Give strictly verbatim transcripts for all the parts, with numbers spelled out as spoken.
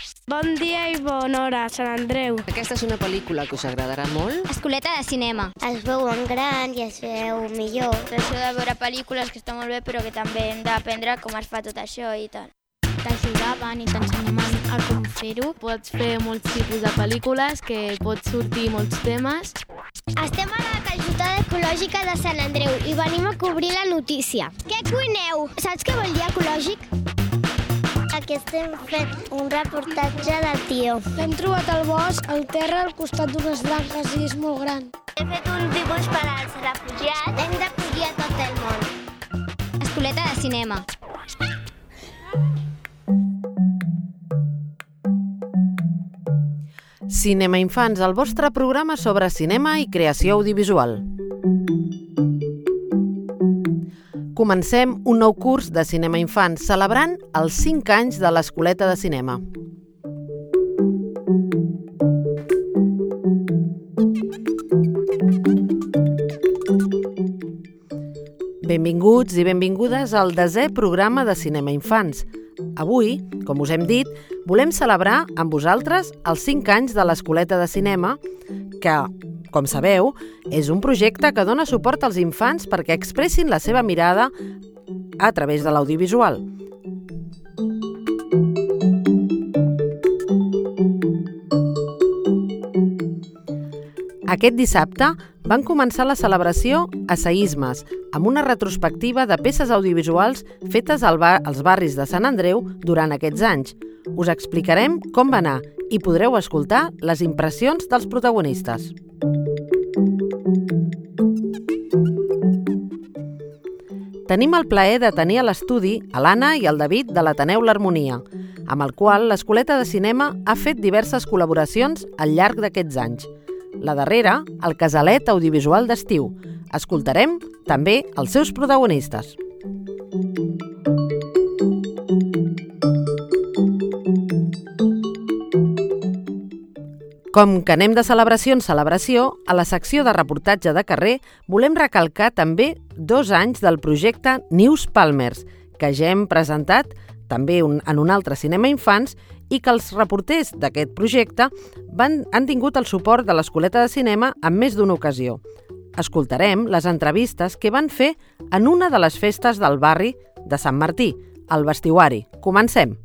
Bon dia i bona hora, Sant Andreu. Aquesta és una pel·lícula que us agradarà molt. Escoleta de cinema. Es veu en gran i es veu millor. Això de veure pel·lícules que està molt bé, però que també hem d'aprendre com es fa tot això i tal. T'ajudaven i t'ensenyaven a com fer-ho. Pots fer molts tipus de pel·lícules, que pots sortir molts temes. Estem a la calçotada ecològica de Sant Andreu i venim a cobrir la notícia. Què cuineu? Saps què vol dir ecològic? Aquí estem fent un reportatge de tio. L'hem trobat al bosc, al terra, al costat d'unes branques i és molt gran. He fet un dibuix per als refugiats. Hem d'acollir a tot el món. Escoleta de cinema. Cinema Infants, el vostre programa sobre cinema i creació audiovisual. Comencem un nou curs de Cinema Infants, celebrant els cinc anys de l'Escoleta de Cinema. Benvinguts i benvingudes al desè programa de Cinema Infants. Avui, com us hem dit, volem celebrar amb vosaltres els cinc anys de l'Escoleta de Cinema, que, com sabeu, és un projecte que dona suport als infants perquè expressin la seva mirada a través de l'audiovisual. Aquest dissabte van començar la celebració Assaïsmes, amb una retrospectiva de peces audiovisuals fetes al bar, als barris de Sant Andreu durant aquests anys. Us explicarem com va anar i podreu escoltar les impressions dels protagonistes. Tenim el plaer de tenir a l'estudi a l'Anna i el David de l'Ateneu L'Harmonia, amb el qual l'Escoleta de Cinema ha fet diverses col·laboracions al llarg d'aquests anys. La darrera, el Casalet Audiovisual d'Estiu. Escoltarem també els seus protagonistes. Com que anem de celebració en celebració, a la secció de reportatge de carrer volem recalcar també dos anys del projecte News Palmers, que ja hem presentat també un, en un altre Cinema Infants i que els reporters d'aquest projecte van, han tingut el suport de l'Escoleta de Cinema en més d'una ocasió. Escoltarem les entrevistes que van fer en una de les festes del barri de Sant Martí, el Vestiguari. Comencem!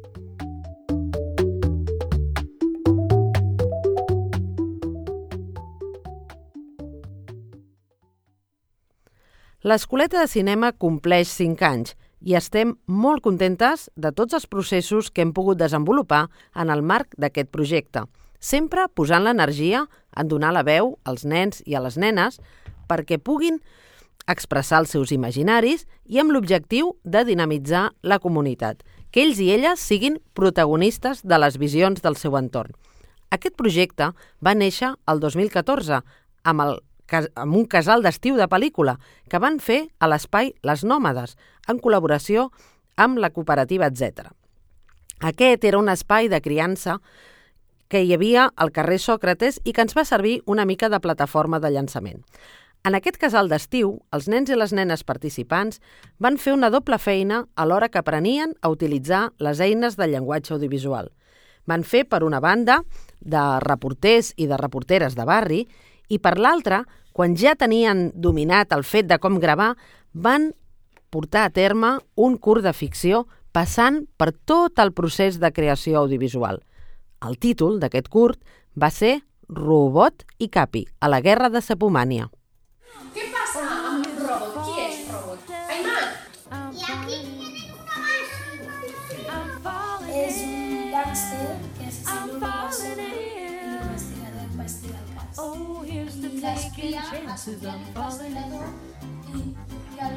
L'Escoleta de Cinema compleix cinc anys i estem molt contentes de tots els processos que hem pogut desenvolupar en el marc d'aquest projecte, sempre posant l'energia en donar la veu als nens i a les nenes perquè puguin expressar els seus imaginaris i amb l'objectiu de dinamitzar la comunitat, que ells i elles siguin protagonistes de les visions del seu entorn. Aquest projecte va néixer el dos mil catorze amb el amb un casal d'estiu de pel·lícula que van fer a l'espai Les Nòmades, en col·laboració amb la cooperativa etcètera. Aquest era un espai de criança que hi havia al carrer Sòcrates i que ens va servir una mica de plataforma de llançament. En aquest casal d'estiu, els nens i les nenes participants van fer una doble feina alhora que aprenien a utilitzar les eines del llenguatge audiovisual. Van fer, per una banda, de reporters i de reporteres de barri i, per l'altra, quan ja tenien dominat el fet de com gravar, van portar a terme un curs de ficció passant per tot el procés de creació audiovisual. El títol d'aquest curt va ser Robot i Capi, a la guerra de Sapomània. ¿Qué pasa amb un robot? Qui és robot? Ayman! I aquí tenen una màquina. És un gàngster que assassina una persona i l'investigador investiga el cas. I l'espia espia l'investigador i, i el,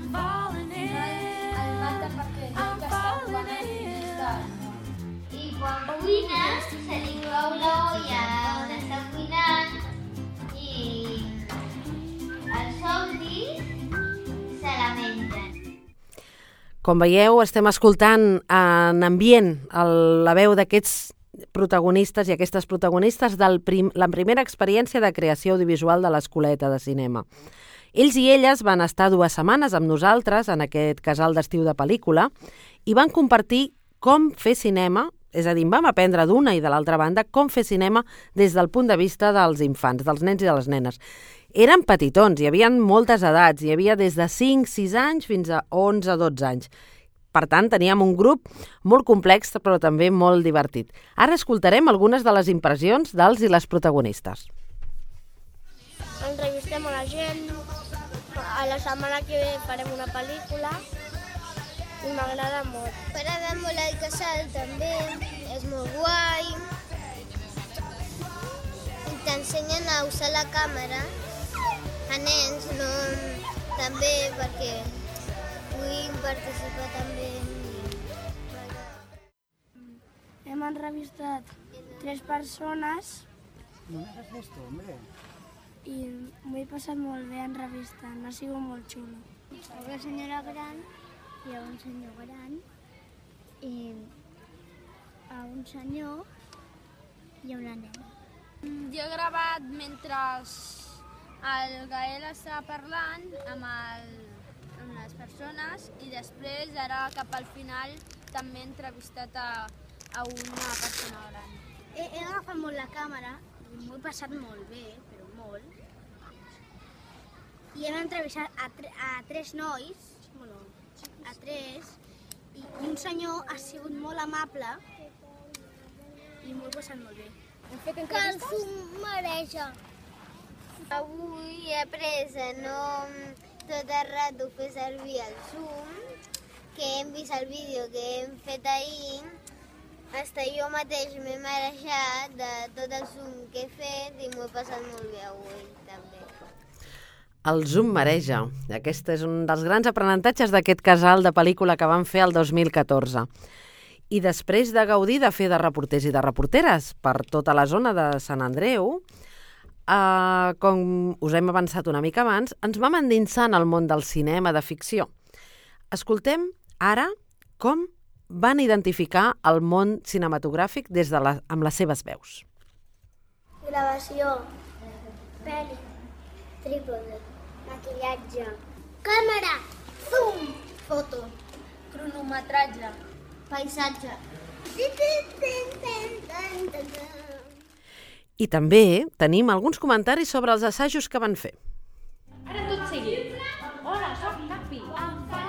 el mata perquè diu que està ocupant el cristal. I quan cuina se li cau l'olla on està cuinant i els somnis se la mengen. Com veieu, estem escoltant en ambient el, la veu d'aquests protagonistes i aquestes protagonistes de prim, la primera experiència de creació audiovisual de l'Escoleta de Cinema. Ells i elles van estar dues setmanes amb nosaltres en aquest casal d'estiu de pel·lícula i van compartir com fer cinema És a dir, vam aprendre d'una i de l'altra banda com fer cinema des del punt de vista dels infants, dels nens i de les nenes. Eren petitons, hi havia moltes edats, hi havia des de cinc sis anys fins a onze dotze anys. Per tant, teníem un grup molt complex, però també molt divertit. Ara escoltarem algunes de les impressions dels i les protagonistes. Entrevistem a la gent, a la setmana que ve farem una pel·lícula i m'agrada molt. M'agrada molt el casal també, és molt guai. I t'ensenyen a usar la càmera a nens, no? També perquè vull participar també. Hem entrevistat tres persones. Només has vist tu, hombre. I m'ho he passat molt bé entrevistant, ha sigut molt xulo. Una senyora gran i a un senyor gran i a un senyor i a una nena. Jo he gravat mentre el Gael estava parlant amb, el, amb les persones i després, ara cap al final, també he entrevistat a, a una persona gran. He, he agafat molt la càmera i m'ho he passat molt bé, però molt. I hem entrevistat a, tre, a tres nois, bueno, a tres, i, i un senyor ha sigut molt amable i m'ho he passat molt bé. Hem fet entrevistes? Que el Zoom mareja. Avui he après a no tot el rato fer servir el Zoom, que hem vist el vídeo que hem fet ahir. Hasta jo mateix m'he marejat de tot el Zoom que he fet i m'ho he passat molt bé avui també. El Zoom mareja. Aquest és un dels grans aprenentatges d'aquest casal de pel·lícula que vam fer el dos mil catorze. I després de gaudir de fer de reporters i de reporteres per tota la zona de Sant Andreu, eh, com us hem avançat una mica abans, ens vam endinsar en el món del cinema de ficció. Escoltem ara com van identificar el món cinematogràfic des de la, amb les seves veus. Gravació, pel·li, trípode, maquillatge, càmera, zoom, foto, cronometratge, paisatge. I també tenim alguns comentaris sobre els assajos que van fer. Ara tot seguit. Hola, soc Capi. Ah,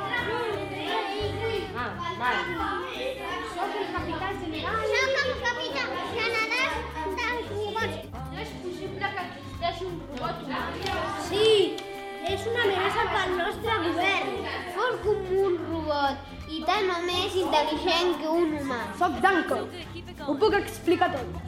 vale. Soc el capità general. Soc el capità general dels robots. No és possible que existeixi un robot humà. Sí, és una amenaça pel nostre govern. Fos com un robot i tant o més intel·ligent que un humà. Soc Danko. Ho puc explicar tot.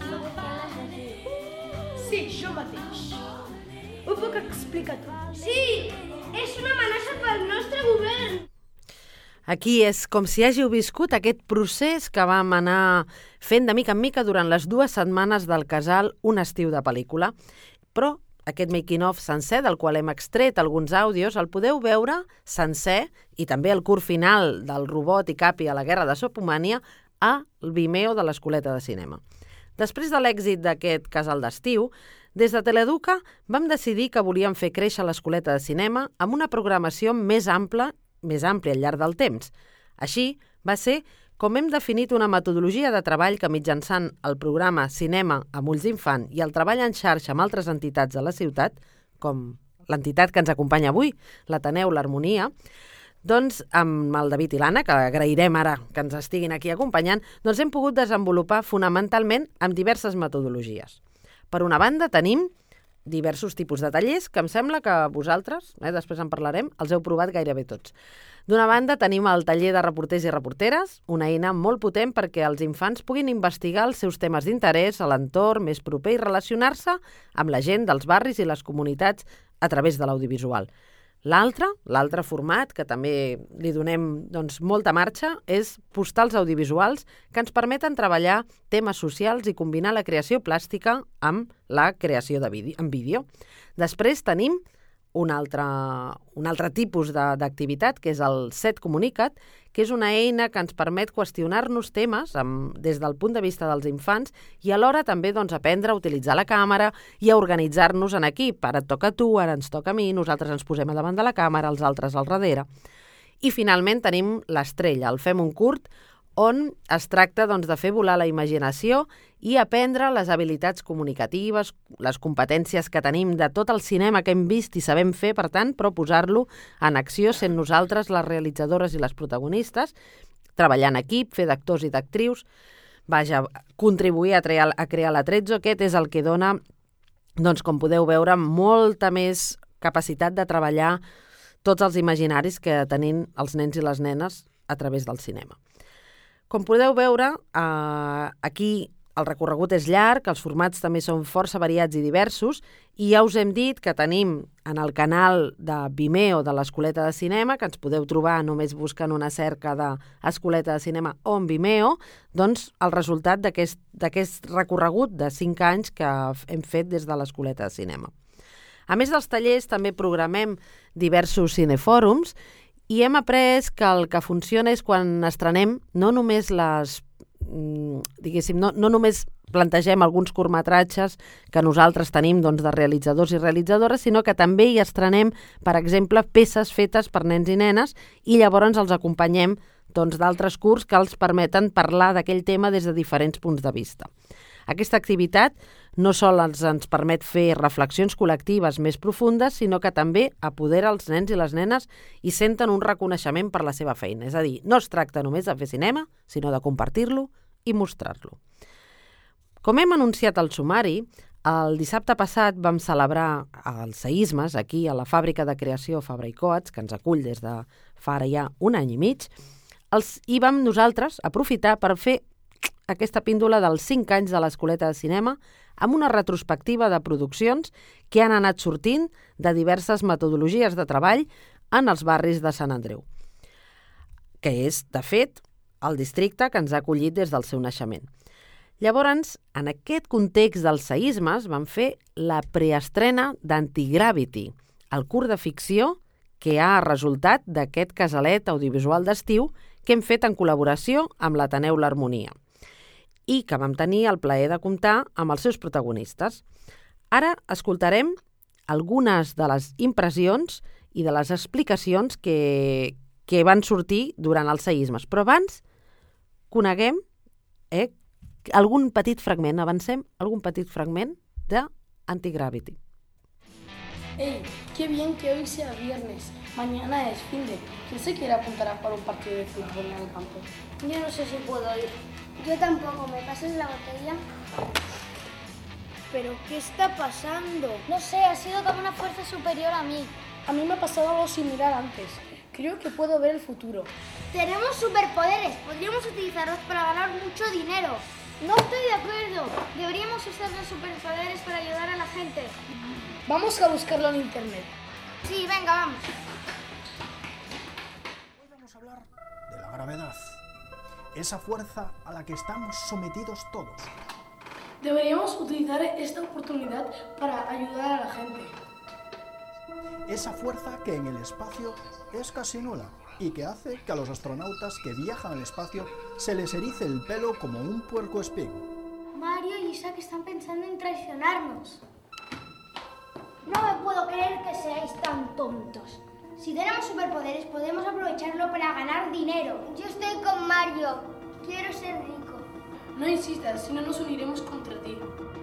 Sí, jo mateix. Ho puc explicar tot. Sí, és una amenaça pel nostre govern. Aquí és com si hàgiu viscut aquest procés que vam anar fent de mica en mica durant les dues setmanes del casal Un estiu de pel·lícula. Però aquest making-of sencer, del qual hem extret alguns àudios, el podeu veure sencer, i també el curt final del robot i Capi a la guerra de Sopomània, a Vimeo de l'Escoleta de Cinema. Després de l'èxit d'aquest casal d'estiu, des de Teleeduca vam decidir que volíem fer créixer l'Escoleta de Cinema amb una programació més ampla, més àmplia al llarg del temps. Així va ser com hem definit una metodologia de treball que mitjançant el programa Cinema amb ulls d'infant i el treball en xarxa amb altres entitats de la ciutat, com l'entitat que ens acompanya avui, l'Ateneu l'Harmonia, doncs amb el David i l'Anna, que agrairem ara que ens estiguin aquí acompanyant, doncs hem pogut desenvolupar fonamentalment amb diverses metodologies. Per una banda tenim diversos tipus de tallers que em sembla que vosaltres, eh, després en parlarem, els heu provat gairebé tots. D'una banda tenim el taller de reporters i reporteres, una eina molt potent perquè els infants puguin investigar els seus temes d'interès a l'entorn més proper i relacionar-se amb la gent dels barris i les comunitats a través de l'audiovisual. L'altre, l'altre format, que també li donem doncs, molta marxa, és postals audiovisuals que ens permeten treballar temes socials i combinar la creació plàstica amb la creació de vídeo, en vídeo. Després tenim un altre, un altre tipus d'activitat, que és el Set Comunicat, que és una eina que ens permet qüestionar-nos temes amb, des del punt de vista dels infants i alhora també doncs, aprendre a utilitzar la càmera i a organitzar-nos en equip. Ara et toca a tu, ara ens toca a mi, nosaltres ens posem a davant de la càmera, els altres al darrere. I finalment tenim l'estrella, el Fem un curt, on es tracta doncs, de fer volar la imaginació i aprendre les habilitats comunicatives, les competències que tenim de tot el cinema que hem vist i sabem fer, per tant, però posar-lo en acció sent nosaltres les realitzadores i les protagonistes, treballar en equip, fer d'actors i d'actrius, vaja, contribuir a, trear, a crear l'Atrezzo. Aquest és el que dona, doncs, com podeu veure, molta més capacitat de treballar tots els imaginaris que tenim els nens i les nenes a través del cinema. Com podeu veure, eh, aquí el recorregut és llarg, els formats també són força variats i diversos, i ja us hem dit que tenim en el canal de Vimeo de l'Escoleta de Cinema, que ens podeu trobar només buscant una cerca d'Escoleta de Cinema o en Vimeo, doncs el resultat d'aquest recorregut de cinc anys que hem fet des de l'Escoleta de Cinema. A més dels tallers, també programem diversos cinefòrums i hem après que el que funciona és quan estrenem no només les, diguéssim, no, no només plantegem alguns curtmetratges que nosaltres tenim doncs, de realitzadors i realitzadores, sinó que també hi estrenem, per exemple, peces fetes per nens i nenes i llavors els acompanyem doncs, d'altres curts que els permeten parlar d'aquell tema des de diferents punts de vista. Aquesta activitat no sols ens permet fer reflexions col·lectives més profundes, sinó que també apodera els nens i les nenes i senten un reconeixement per la seva feina. És a dir, no es tracta només de fer cinema, sinó de compartir-lo i mostrar-lo. Com hem anunciat al sumari, el dissabte passat vam celebrar els seismes aquí a la fàbrica de creació Fabra i Coats, que ens acull des de fa ara ja un any i mig, els, i vam nosaltres aprofitar per fer aquesta píndola dels cinc anys de l'Escoleta de Cinema amb una retrospectiva de produccions que han anat sortint de diverses metodologies de treball en els barris de Sant Andreu, que és, de fet, el districte que ens ha acollit des del seu naixement. Llavors, en aquest context dels seismes, vam fer la preestrena d'Antigravity, el curt de ficció que ha resultat d'aquest casalet audiovisual d'estiu que hem fet en col·laboració amb l'Ateneu L'Harmonia i que vam tenir el plaer de comptar amb els seus protagonistes. Ara escoltarem algunes de les impressions i de les explicacions que, que van sortir durant els seismes. Però abans coneguem eh, algun petit fragment, avancem algun petit fragment d'Antigravity. Hey, qué bien que hoy sea viernes. Mañana es fin de. ¿Quién se quiere apuntar a para un partido de fútbol en el campo? Yo no sé si puedo ir. Yo tampoco. ¿Me pasas la botella? ¿Pero qué está pasando? No sé, ha sido como una fuerza superior a mí. A mí me ha pasado algo similar antes. Creo que puedo ver el futuro. Tenemos superpoderes. Podríamos utilizarlos para ganar mucho dinero. No estoy de acuerdo. Deberíamos usar los superpoderes para ayudar a la gente. Vamos a buscarlo en internet. Sí, venga, vamos. Hoy vamos a hablar de la gravedad, esa fuerza a la que estamos sometidos todos. Deberíamos utilizar esta oportunidad para ayudar a la gente. Esa fuerza que en el espacio es casi nula y que hace que a los astronautas que viajan al espacio se les erice el pelo como un puercoespín. Mario y Isaac están pensando en traicionarnos. No me puedo creer que seáis tan tontos. Si tenemos superpoderes, podemos aprovecharlo para ganar dinero. Yo estoy con Mario. Quiero ser rico. No insistas, si no nos uniremos contra ti.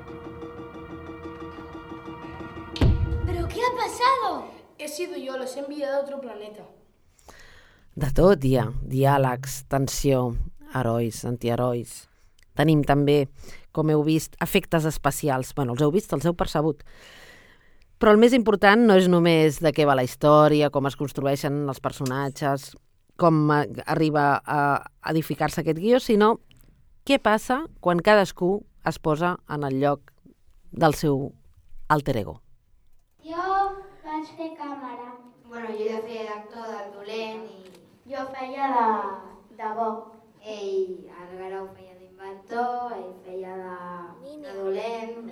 ¿Pero qué ha pasado? He sido yo, los he enviado a otro planeta. De tot hi ha diàlegs, tensió, herois, antiherois. Tenim també, com heu vist, efectes especials. Bueno, els heu vist, els heu percebut. Però el més important no és només de què va la història, com es construeixen els personatges, com arriba a edificar-se aquest guió, sinó què passa quan cadascú es posa en el lloc del seu alter ego. Jo vaig fer càmera. Bueno, jo ja feia d'actor del dolent i... Jo feia de, de bo. Ell, el Garau feia d'inventor, ell feia de, de dolent.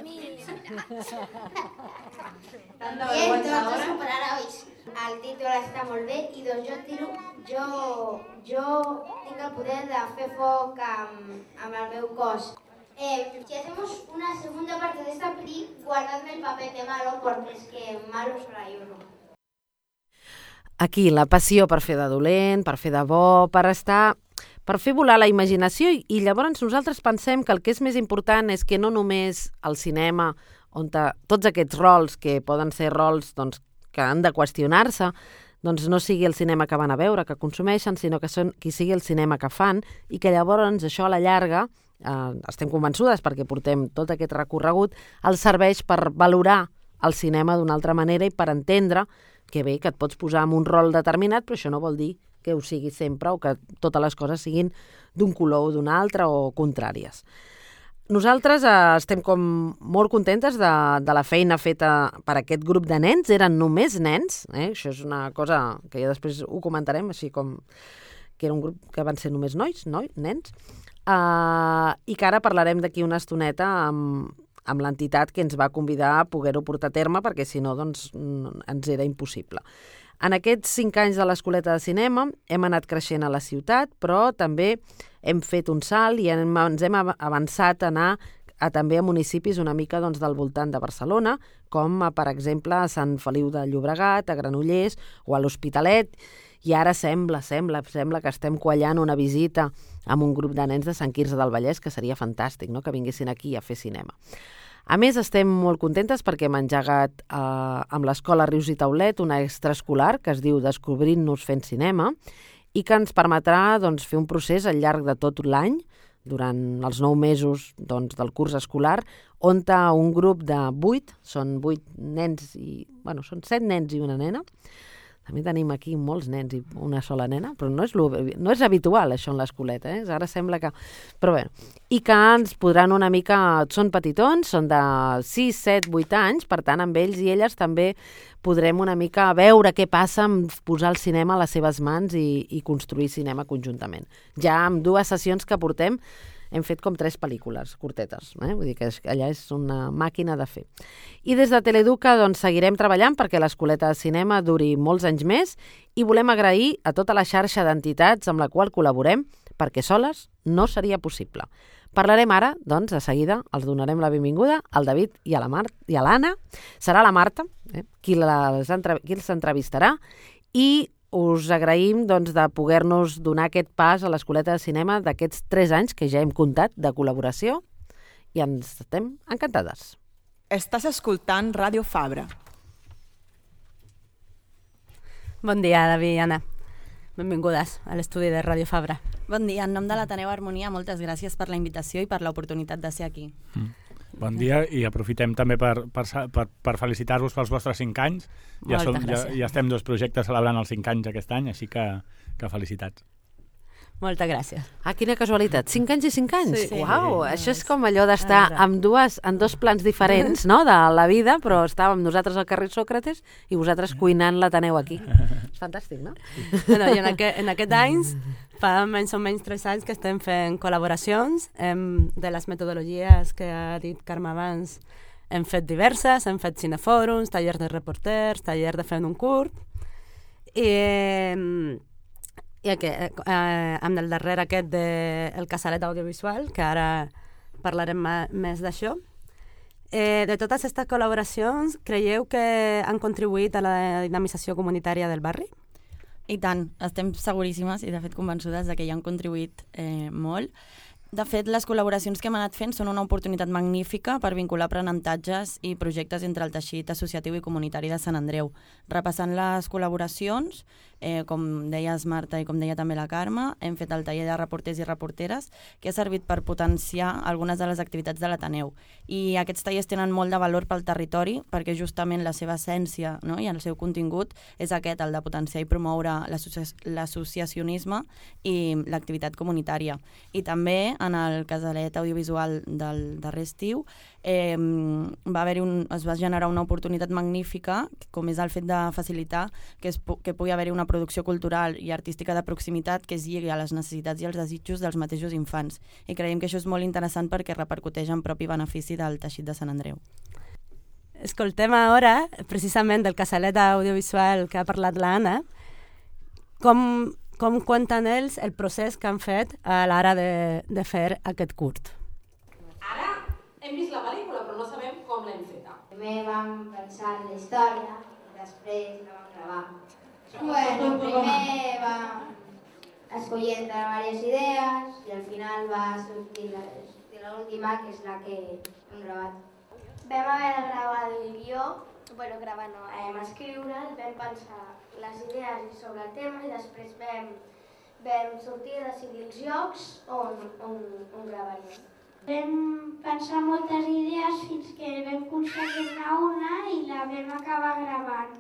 Tant de vergonya ara. Superherois. El títol està molt bé i doncs jo tiro... Jo, jo tinc el poder de fer foc amb, amb el meu cos. Eh, si hacemos una segunda parte de esta peli, guardadme el papel de malo porque es que malo solo hay uno. Aquí, la passió per fer de dolent, per fer de bo, per estar, per fer volar la imaginació i, i llavors nosaltres pensem que el que és més important és que no només el cinema, on tots aquests rols que poden ser rols doncs, que han de qüestionar-se, doncs no sigui el cinema que van a veure, que consumeixen, sinó que són qui sigui el cinema que fan i que llavors això a la llarga, eh, estem convençudes perquè portem tot aquest recorregut, els serveix per valorar el cinema d'una altra manera i per entendre que bé, que et pots posar en un rol determinat, però això no vol dir que ho sigui sempre o que totes les coses siguin d'un color o d'un altre o contràries. Nosaltres eh, estem com molt contentes de, de la feina feta per aquest grup de nens. Eren només nens, eh? Això és una cosa que ja després ho comentarem, així com que era un grup que van ser només nois, noi, nens, uh, i que ara parlarem d'aquí una estoneta amb, amb l'entitat que ens va convidar a poder-ho portar a terme, perquè si no doncs, ens era impossible. En aquests cinc anys de l'Escoleta de Cinema hem anat creixent a la ciutat, però també hem fet un salt i hem, ens hem avançat a anar a, també a municipis una mica doncs, del voltant de Barcelona, com a, per exemple a Sant Feliu de Llobregat, a Granollers o a l'Hospitalet, i ara sembla, sembla, sembla que estem quallant una visita amb un grup de nens de Sant Quirze del Vallès, que seria fantàstic, no?, que vinguessin aquí a fer cinema. A més, estem molt contentes perquè hem engegat eh, amb l'Escola Rius i Taulet una extraescolar que es diu Descobrint-nos fent cinema i que ens permetrà doncs, fer un procés al llarg de tot l'any, durant els nou mesos doncs, del curs escolar, on un grup de vuit, són vuit nens, i, bueno, són set nens i una nena. També tenim aquí molts nens i una sola nena, però no és, lo, no és habitual això en l'escoleta, eh? Ara sembla que... Però bé, i que ens podran una mica... Són petitons, són de sis, set, vuit anys, per tant, amb ells i elles també podrem una mica veure què passa amb posar el cinema a les seves mans i, i construir cinema conjuntament. Ja amb dues sessions que portem hem fet com tres pel·lícules curtetes, eh? Vull dir que allà és una màquina de fer. I des de Teleeduca doncs, seguirem treballant perquè l'Escoleta de Cinema duri molts anys més i volem agrair a tota la xarxa d'entitats amb la qual col·laborem perquè soles no seria possible. Parlarem ara, doncs, de seguida, els donarem la benvinguda al David i a la Mar i a l'Anna. Serà la Marta, eh? qui, les entre... qui els entrevistarà i us agraïm doncs, de poder-nos donar aquest pas a l'Escoleta de Cinema d'aquests tres anys que ja hem comptat de col·laboració i ens estem encantades. Estàs escoltant Ràdio Fabra. Bon dia, David i Anna. Benvingudes a l'estudi de Ràdio Fabra. Bon dia, en nom de l'Ateneu Harmonia, moltes gràcies per la invitació i per l'oportunitat de ser aquí. Mm. Bon dia i aprofitem també per, per, per, per felicitar-vos pels vostres cinc anys. Ja, som, ja, ja estem dos projectes celebrant els cinc anys aquest any, així que, que felicitats. Moltes gràcies. Ah, quina casualitat. Cinc anys i cinc anys? Sí, sí. Uau, això és com allò d'estar amb dues, en dos plans diferents, no?, de la vida, però estàvem nosaltres al carrer Sòcrates i vosaltres cuinant l'Ateneu aquí. És fantàstic, no? Bueno, i en, aquest, en aquest anys, fa menys o menys tres anys que estem fent col·laboracions hem, de les metodologies que ha dit Carme abans. Hem fet diverses, hem fet cinefòrums, tallers de reporters, tallers de fent un curt, i... I aquí, eh, amb el darrere aquest del de casalet audiovisual, que ara parlarem més d'això. Eh, de totes aquestes col·laboracions, creieu que han contribuït a la dinamització comunitària del barri? I tant, estem seguríssimes i de fet convençudes de que hi han contribuït eh, molt. De fet, les col·laboracions que hem anat fent són una oportunitat magnífica per vincular aprenentatges i projectes entre el teixit associatiu i comunitari de Sant Andreu. Repassant les col·laboracions, eh, com deies Marta i com deia també la Carme, hem fet el taller de reporters i reporteres que ha servit per potenciar algunes de les activitats de l'Ateneu. I aquests tallers tenen molt de valor pel territori perquè justament la seva essència, no?, i el seu contingut és aquest, el de potenciar i promoure l'associacionisme i l'activitat comunitària. I també en el casalet audiovisual del darrer estiu eh, va haver un, es va generar una oportunitat magnífica, com és el fet de facilitar que, es, que pugui haver-hi una producció cultural i artística de proximitat que es lligui a les necessitats i als desitjos dels mateixos infants. I creiem que això és molt interessant perquè repercuteix en propi benefici del teixit de Sant Andreu. Escoltem ara, precisament del casalet audiovisual que ha parlat l'Anna, com com compten ells el procés que han fet a l'hora de, de fer aquest curt. Ara hem vist la pel·lícula, però no sabem com l'hem feta. Primer vam pensar en la història i després la vam gravar. Bueno, primer vam escollir entre diverses idees i al final va sortir l'última, que és la que hem gravat. Vam haver de gravar el guió, bueno, gravar no, vam escriure'l, vam pensar les idees sobre el tema i després vam, vam sortir a decidir els llocs on, on, on gravaríem. Vam pensar moltes idees fins que vam aconseguir-ne una i la vam acabar gravant.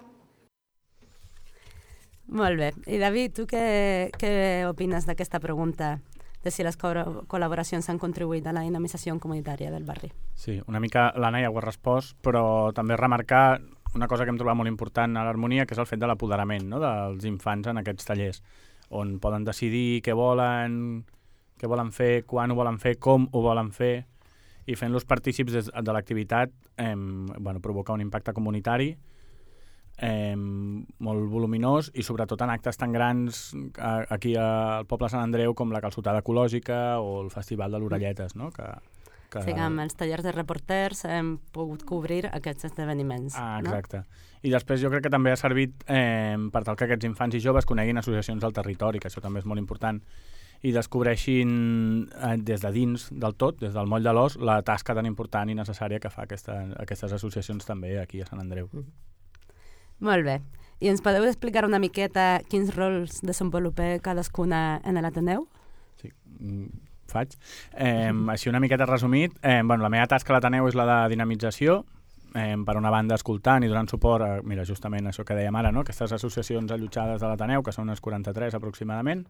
Molt bé. I David, tu què, què opines d'aquesta pregunta de si les col·laboracions han contribuït a la dinamització comunitària del barri? Sí, una mica l'Anna ja ho ha respost, però també remarcar una cosa que hem trobat molt important a l'Harmonia, que és el fet de l'apoderament, no?, dels infants en aquests tallers, on poden decidir què volen, què volen fer, quan ho volen fer, com ho volen fer, i fent-los partícips de, de l'activitat eh, bueno, provoca un impacte comunitari eh, molt voluminós i sobretot en actes tan grans a, aquí al poble Sant Andreu com la calçotada ecològica o el Festival de l'Orelletes, no?, que... Que... Sí, que amb els tallers de reporters hem pogut cobrir aquests esdeveniments. Ah, exacte. No? I després jo crec que també ha servit eh, per tal que aquests infants i joves coneguin associacions del territori, que això també és molt important, i descobreixin eh, des de dins del tot, des del moll de l'os, la tasca tan important i necessària que fa aquesta, aquestes associacions també aquí a Sant Andreu. Mm. Molt bé. I ens podeu explicar una miqueta quins rols desenvolupa cadascuna en l'Ateneu? Sí, faig. Eh, així una miqueta resumit, eh, bueno, la meva tasca a l'Ateneu és la de dinamització, eh, per una banda escoltant i donant suport a, mira, justament això que dèiem ara, no?, aquestes associacions allotjades de l'Ateneu, que són unes quaranta-tres aproximadament,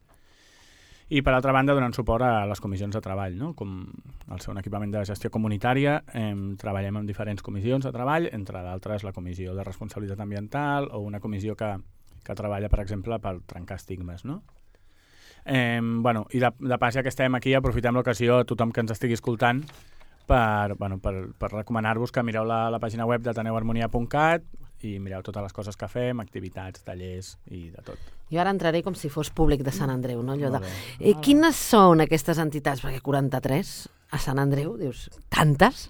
i per altra banda donant suport a les comissions de treball, no?, com el seu equipament de gestió comunitària, eh, treballem en diferents comissions de treball, entre d'altres la comissió de responsabilitat ambiental o una comissió que, que treballa, per exemple, per trencar estigmes, no? Eh, bueno, i de, de pas, ja que estem aquí, aprofitem l'ocasió a tothom que ens estigui escoltant per, bueno, per, per recomanar-vos que mireu la, la pàgina web d'ateneu harmonia punt cat i mireu totes les coses que fem, activitats, tallers i de tot. Jo ara entraré com si fos públic de Sant Andreu, no? Allò de, eh, quines són aquestes entitats? Perquè quaranta-tres a Sant Andreu, dius, tantes?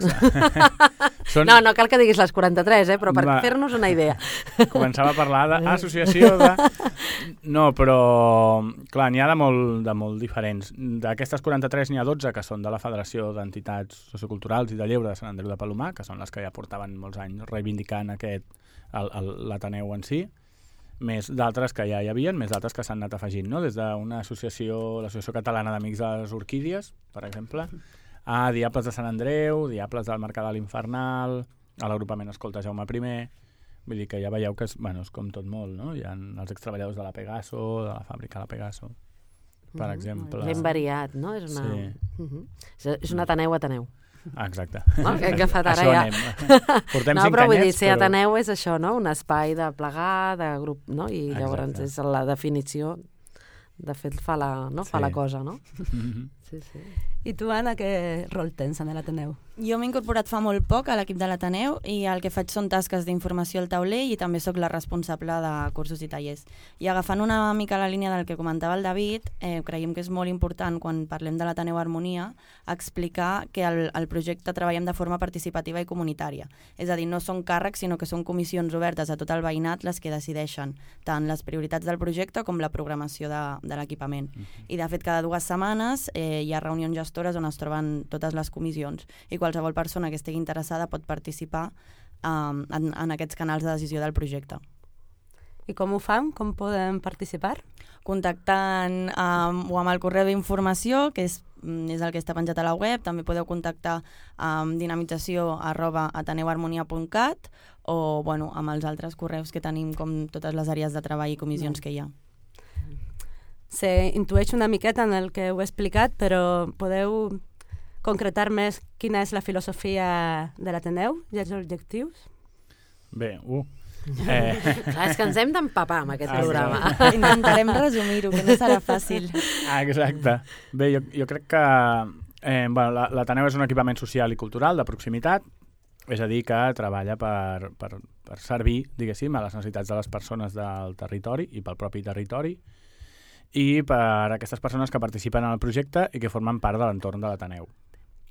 Són... No, no cal que diguis les quaranta-tres, eh, però per Va. fer-nos una idea. Començava a parlar d'associació de... No, però, clar, n'hi ha de molt, de molt diferents. D'aquestes quaranta-tres n'hi ha dotze que són de la Federació d'Entitats Socioculturals i de Lleure de Sant Andreu de Palomar, que són les que ja portaven molts anys reivindicant aquest, l'Ateneu en si, més d'altres que ja hi havia, més d'altres que s'han anat afegint, no? Des d'una associació, l'Associació Catalana d'Amics de les Orquídies, per exemple, a Diables de Sant Andreu, Diables del Mercadal Infernal, a l'agrupament Escolta Jaume primer, vull dir que ja veieu que és, bueno, és com tot molt, no? Hi ha els extreballadors de la Pegaso, de la fàbrica de la Pegaso, per mm, exemple. Ben variat, no? És una... Sí. Uh-huh. És un Ateneu Ateneu. Ah, exacte. No? Que hem agafat ara ja. Portem no, cinc però vull anyets, dir, ser però... Ateneu és això, no? Un espai de plegar, de grup, no? I exacte. Llavors és la definició, de fet fa la, no? Sí. Fa la cosa, no? Mm-hmm. Sí, sí. I tu, Anna, què rol tens en l'Ateneu? Jo m'he incorporat fa molt poc a l'equip de l'Ateneu i el que faig són tasques d'informació al tauler i també sóc la responsable de cursos i tallers. I agafant una mica la línia del que comentava el David, eh, creiem que és molt important quan parlem de l'Ateneu Harmonia explicar que el, el projecte treballem de forma participativa i comunitària. És a dir, no són càrrecs, sinó que són comissions obertes a tot el veïnat les que decideixen tant les prioritats del projecte com la programació de, de l'equipament. Mm-hmm. I de fet, cada dues setmanes eh, hi ha reunions gestores on es troben totes les comissions i qualsevol persona que estigui interessada pot participar um, en, en aquests canals de decisió del projecte. I com ho fan? Com poden participar? Contactant um, o amb el correu d'informació, que és, és el que està penjat a la web. També podeu contactar amb um, dinamització arroba ateneuharmonia punt cat o bueno, amb els altres correus que tenim com totes les àrees de treball i comissions no. que hi ha. Se intueix una miqueta en el que heu explicat, però podeu concretar més quina és la filosofia de l'Ateneu i els objectius? Bé, uh. Eh. Clar, és que ens hem d'empapar amb aquest ah, programa. Sí. Intentarem resumir-ho, que no serà fàcil. Ah, exacte. Bé, jo, jo crec que eh, bueno, l'Ateneu és un equipament social i cultural de proximitat, és a dir, que treballa per, per, per servir, diguéssim, a les necessitats de les persones del territori i pel propi territori, i per a aquestes persones que participen en el projecte i que formen part de l'entorn de l'Ateneu.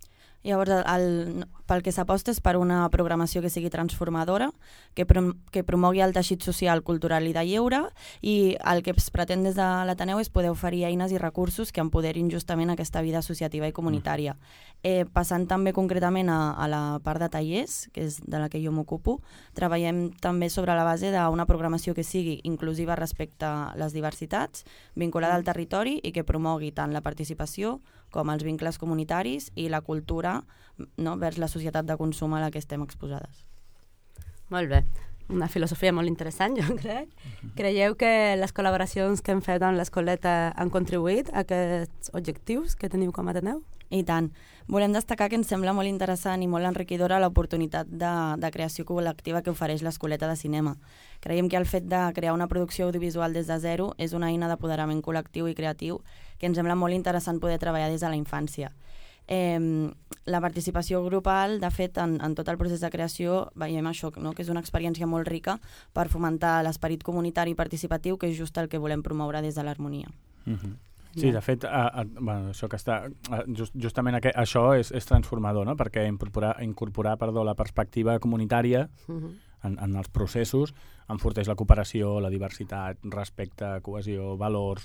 Llavors, el, pel que s'aposta és per una programació que sigui transformadora, que, prom que promogui el teixit social, cultural i de lleure, i el que es pretén des de l'Ateneu és poder oferir eines i recursos que empoderin justament aquesta vida associativa i comunitària. Eh, passant també concretament a, a la part de tallers, que és de la que jo m'ocupo, treballem també sobre la base d'una programació que sigui inclusiva respecte a les diversitats, vinculada al territori i que promogui tant la participació com els vincles comunitaris i la cultura, no, vers la societat de consum a la que estem exposades. Molt bé. Una filosofia molt interessant, jo crec. Creieu que les col·laboracions que hem fet amb l'Escoleta han contribuït a aquests objectius que teniu com a Ateneu? I tant. Volem destacar que ens sembla molt interessant i molt enriquidora l'oportunitat de, de creació col·lectiva que ofereix l'Escoleta de Cinema. Creiem que el fet de crear una producció audiovisual des de zero és una eina d'apoderament col·lectiu i creatiu que ens sembla molt interessant poder treballar des de la infància. Eh, la participació grupal, de fet, en, en tot el procés de creació veiem això, no? Que és una experiència molt rica per fomentar l'esperit comunitari i participatiu, que és just el que volem promoure des de l'harmonia. Mm-hmm. Sí, de fet, a, a, bueno, això que està, a, just, justament aquest, això és, és transformador, no? Perquè incorporar, incorporar perdó, la perspectiva comunitària uh-huh. en, en els processos enforteix la cooperació, la diversitat, respecte, cohesió, valors.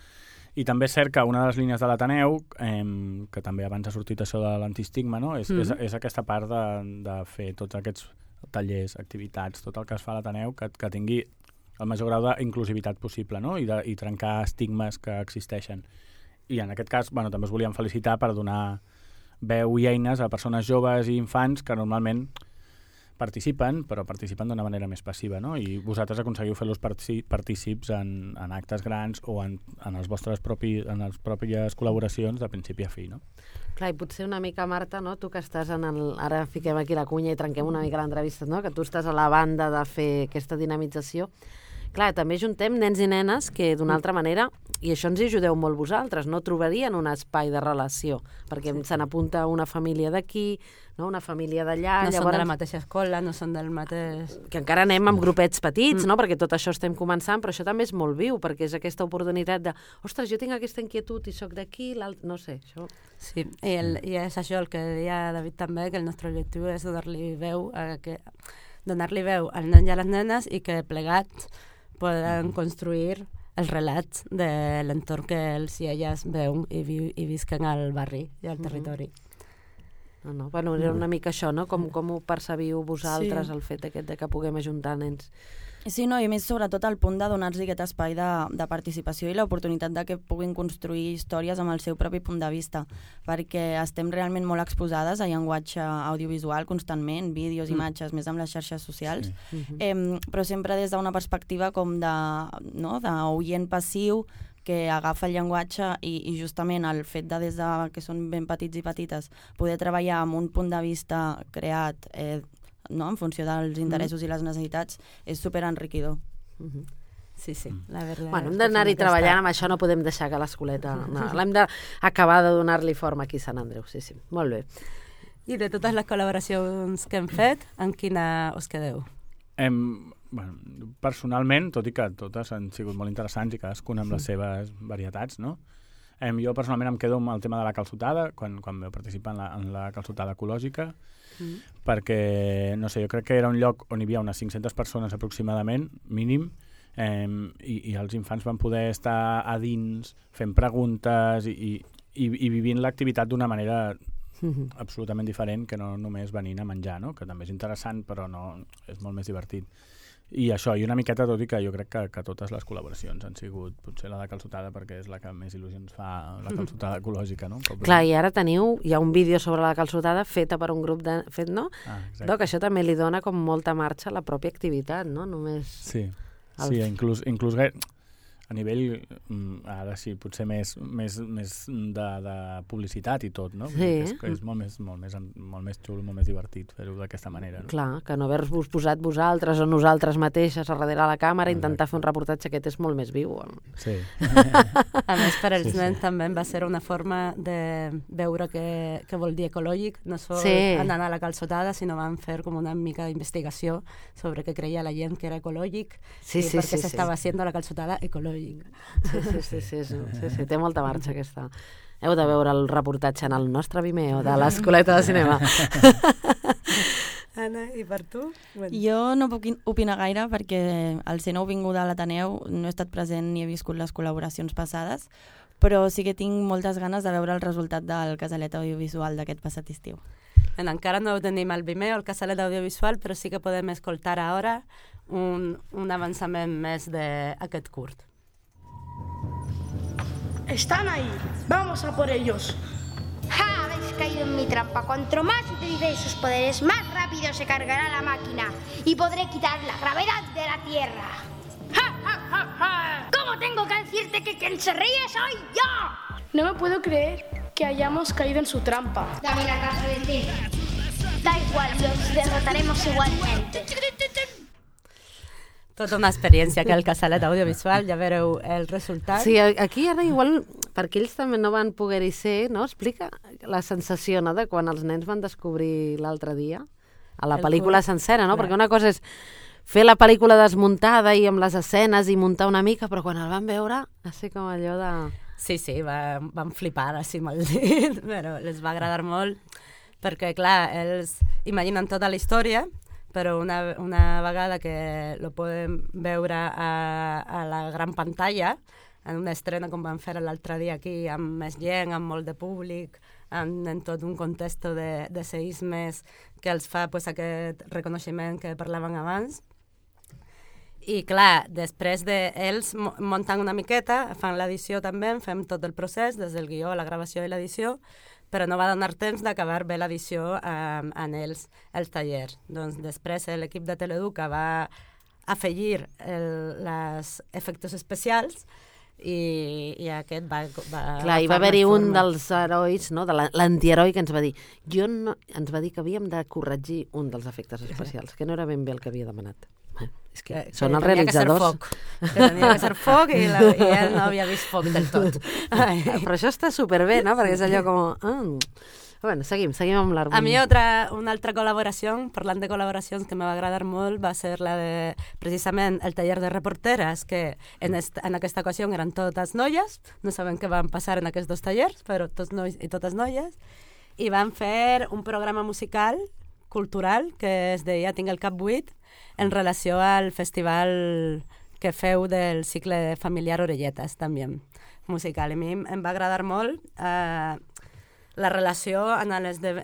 I també és cert que una de les línies de l'Ateneu, eh, que també abans ha sortit això de l'antiestigma, no? és, uh-huh. és, és aquesta part de, de fer tots aquests tallers, activitats, tot el que es fa a l'Ateneu, que, que tingui el major grau d'inclusivitat possible, no? I, de, i trencar estigmes que existeixen. I en aquest cas, bueno, també us volíem felicitar per donar veu i eines a persones joves i infants que normalment participen, però participen d'una manera més passiva, no? I vosaltres aconseguiu fer-los partícips en, en actes grans o en, en, els vostres propi, en les pròpies col·laboracions de principi a fi, no? Clar, i potser una mica, Marta, no? Tu que estàs en el... Ara fiquem aquí la cunya i trenquem una mica l'entrevista, no? Que tu estàs a la banda de fer aquesta dinamització. Clar, també juntem nens i nenes que d'una altra manera, i això ens hi ajudeu molt vosaltres, no trobarien un espai de relació, perquè sí. Se n'apunta una família d'aquí, no? Una família d'allà... No llavors... són de la mateixa escola, no són del mateix... Que encara anem amb grupets petits, mm. no? Perquè tot això estem començant, però això també és molt viu, perquè és aquesta oportunitat de ostres, jo tinc aquesta inquietud i sóc d'aquí, l'altre... No sé, això... Sí, i, el, i és això el que deia David també, que el nostre objectiu és donar-li veu, a que, donar-li veu als nens i a les nenes i que plegats poden construir els relats de l'entorn que ells i elles veuen i, vi i visquen al barri i al territori. No, no. Bueno, era una mica això, no? Com, com ho percebiu vosaltres, sí. El fet aquest de que puguem ajuntar nens? Sí, no, i més sobretot el punt de donar-los aquest espai de, de participació i l'oportunitat de que puguin construir històries amb el seu propi punt de vista, perquè estem realment molt exposades a llenguatge audiovisual constantment, vídeos, mm. imatges, més amb les xarxes socials, sí. mm-hmm. eh, però sempre des d'una perspectiva com de, no, d'oient passiu, que agafa el llenguatge i, i justament el fet de des de que són ben petits i petites poder treballar amb un punt de vista creat eh, no? En funció dels interessos mm-hmm. i les necessitats, és superenriquidor. Mm-hmm. Sí, sí. La verdad, bueno, hem d'anar-hi treballant, amb això no podem deixar que l'escoleta... No, l'hem d'acabar de donar-li forma aquí a Sant Andreu, sí, sí. Molt bé. I de totes les col·laboracions que hem fet, en quina us quedeu? Em, bueno, personalment, tot i que totes han sigut molt interessants i cadascuna amb les seves varietats, no? Em, jo personalment em quedo amb el tema de la calçotada, quan, quan vau participar en la, en la calçotada ecològica, mm. perquè, no sé, jo crec que era un lloc on hi havia unes cinc-centes persones aproximadament, mínim, eh, i, i els infants van poder estar a dins fent preguntes i, i, i, i vivint l'activitat d'una manera mm-hmm. absolutament diferent que no només venint a menjar, no? Que també és interessant, però no, és molt més divertit. I això, i una miqueta, tot i que jo crec que, que totes les col·laboracions han sigut potser la de calçotada, perquè és la que més il·lusions fa, la calçotada ecològica, no? Com clar, i ara teniu, hi ha un vídeo sobre la calçotada feta per un grup de... fet, no? Ah, no, que això també li dona com molta marxa a la pròpia activitat, no? Només... Sí, el... sí inclús, inclús a nivell, ara sí, potser més, més, més de, de publicitat i tot, no? Sí. És, és molt més, molt, més, molt més xulo, molt més divertit fer-ho d'aquesta manera. No? Clar, que no haver-vos posat vosaltres o nosaltres mateixes a darrere la càmera, exacte. Intentar fer un reportatge aquest és molt més viu. Sí. A més, per als sí, nens sí. també va ser una forma de veure què, què vol dir ecològic, no sol sí. anar a la calçotada, sinó van fer com una mica d'investigació sobre què creia la gent que era ecològic sí, i sí, per què sí, s'estava sí. haciendo la calçotada ecològica. Sí, sí, sí, sí, sí, sí, sí, té molta marxa aquesta, heu de veure el reportatge en el nostre Vimeo de l'Escoleta de Cinema. Anna, i per tu? Bueno. Jo no puc opinar gaire perquè al ser nouvinguda a l'Ateneu no he estat present ni he viscut les col·laboracions passades, però sí que tinc moltes ganes de veure el resultat del casalet audiovisual d'aquest passat estiu. Bueno, encara no ho tenim al Vimeo, el casalet audiovisual, però sí que podem escoltar ara un, un avançament més d'aquest curt. Están ahí, vamos a por ellos. ¡Ja! Habéis caído en mi trampa. Cuanto más utilicéis sus poderes, más rápido se cargará la máquina y podré quitar la gravedad de la Tierra. ¡Ja, ja, ja, ja! ¿Cómo tengo que decirte que quien se ríe soy yo? No me puedo creer que hayamos caído en su trampa. Dame la casa de ti. Da igual, los derrotaremos igualmente. Tota una experiència que el casalet audiovisual, ja veureu el resultat. Sí, aquí ara igual, perquè ells també no van poder-hi ser, no? Explica la sensació, no?, de quan els nens van descobrir l'altre dia, a la El pel·lícula curt. sencera, no? Clar. Perquè una cosa és fer la pel·lícula desmuntada i amb les escenes i muntar una mica, però quan el van veure, va ser com allò de... Sí, sí, va, van flipar així amb el dit, però les va agradar molt, perquè, clar, ells imaginen tota la història, però una, una vegada que lo podem veure a, a la gran pantalla, en una estrena com vam fer l'altre dia aquí, amb més gent, amb molt de públic, en, en tot un context de, de seismes que els fa pues, aquest reconeixement que parlàvem abans. I clar, després d'ells de muntant una miqueta, fan l'edició també, fem tot el procés, des del guió, la gravació i l'edició, però no va donar temps d'acabar bé l'edició eh, en els, els tallers. Doncs després l'equip de Teleduca va afegir els efectes especials i, i aquest va... va Clar, hi va haver-hi un dels herois, no?, de l'antiheroi, que ens va dir jo no, ens va dir que havíem de corregir un dels efectes especials, que no era ben bé el que havia demanat. És que, que són els realitzadors. Que tenia que ser foc i, la, i ell no havia vist foc del tot. Ai. Però això està superbé, no?, perquè és allò com... Ah. Bueno, seguim, seguim amb l'Armin. A mi otra, una altra col·laboració, parlant de col·laboracions que me va agradar molt, va ser la de, precisament, el taller de reporteres, que en, est, en aquesta ocasió eren totes noies, no sabem què van passar en aquests dos tallers, però tots nois i totes noies, i van fer un programa musical, cultural, que es deia Tinc el cap buit, en relació al festival que feu del cicle familiar Orelletes, també, musical. I a mi em va agradar molt eh, la relació en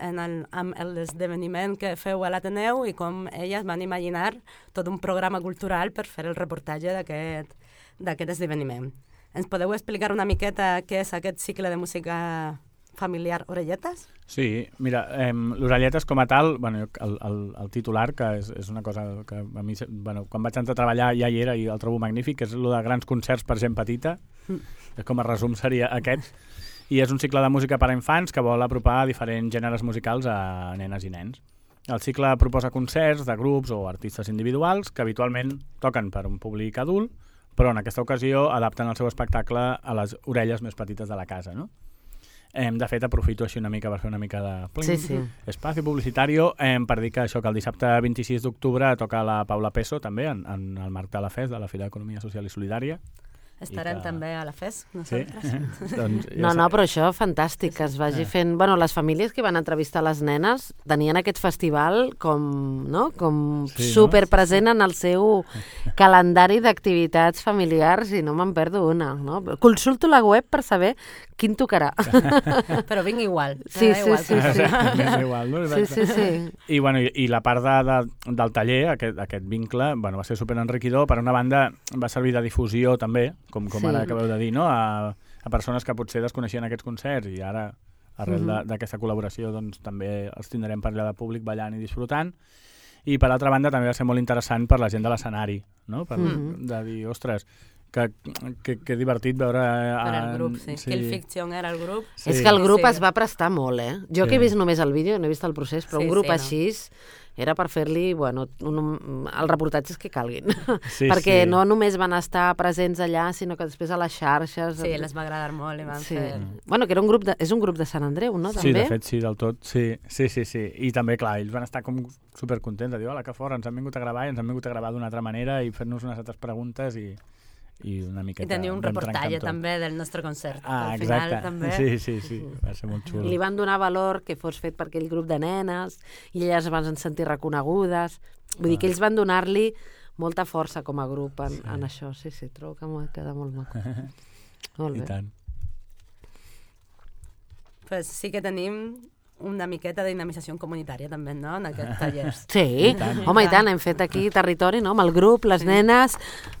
l'esdeveniment que feu a l'Ateneu i com elles van imaginar tot un programa cultural per fer el reportatge d'aquest esdeveniment. Ens podeu explicar una miqueta què és aquest cicle de música familiar Orelletes? Sí, mira, eh, l'Orelletes com a tal, bueno, el, el, el titular, que és, és una cosa que a mi, bueno, quan vaig entrar a treballar ja hi era i el trobo magnífic, que és el de grans concerts per gent petita, mm. com a resum seria aquest, i és un cicle de música per a infants que vol apropar diferents gèneres musicals a nenes i nens. El cicle proposa concerts de grups o artistes individuals que habitualment toquen per un públic adult, però en aquesta ocasió adapten el seu espectacle a les orelles més petites de la casa, no? Eh, de fet, aprofito així una mica per fer una mica de pling, sí, sí. espacio publicitario eh, per dir que això que el dissabte vint-i-sis d'octubre toca la Paula Peso també en, en el marc de la F E S, de la Fira d'Economia Social i Solidària. Estarem que... també a la F E S, nosaltres. Sí. doncs, ja no, no, però això fantàstic, que es vagi fent... Bueno, les famílies que van entrevistar les nenes tenien aquest festival com, no? com sí, superpresent no? en el seu calendari d'activitats familiars i no me'n perdo una. No? Consulto la web per saber quin tocarà. Però vinc igual. Sí, sí, igual, sí. sí, sí. És igual, no? Sí, sí, sí. I, bueno, i, i la part de, de, del taller, aquest, aquest vincle, bueno, va ser superenriquidor. Per una banda, va servir de difusió també, com, com sí. ara acabeu de dir, no? a, a persones que potser desconeixien aquests concerts i ara, arrel mm-hmm. d'aquesta col·laboració, doncs, també els tindrem per allà de públic ballant i disfrutant. I per altra banda també va ser molt interessant per la gent de l'escenari, no? Per, mm-hmm. de dir, ostres, que, que, que divertit veure... Per el grup, sí. sí. Que el Fiction era el grup. Sí. És que el grup sí. es va prestar molt, eh? Jo sí. que he vist només el vídeo, no he vist el procés, però sí, un grup sí, així no? Era per fer-li, bueno, un, els reportatges que calguin. Sí, perquè sí. no només van estar presents allà, sinó que després a les xarxes... Sí, les va agradar molt i van sí. fer... Bueno, que era un grup de, és un grup de Sant Andreu, no? Sí, també? de fet, sí, del tot. Sí, sí, sí, sí. I també, clar, ells van estar com supercontents de dir, hola, que fora, ens han vingut a gravar i ens han vingut a gravar d'una altra manera i fer-nos unes altres preguntes i... i una miqueta... I tenia un vam trencar reportatge amb tot. també del nostre concert. Ah, al exacte. final, també. Sí, sí, sí, va ser molt xulo. Li van donar valor que fos fet per aquell grup de nenes i elles es van sentir reconegudes. Vull dir que ells van donar-li molta força com a grup en, sí. en això. Sí, sí, trobo que m'ha quedat molt maco. Molt bé. I tant. Pues sí que tenim una miqueta de dinamització comunitària també, no?, en aquests tallers. Sí, I home, i tant, hem fet aquí territori, no?, amb el grup, les sí. nenes,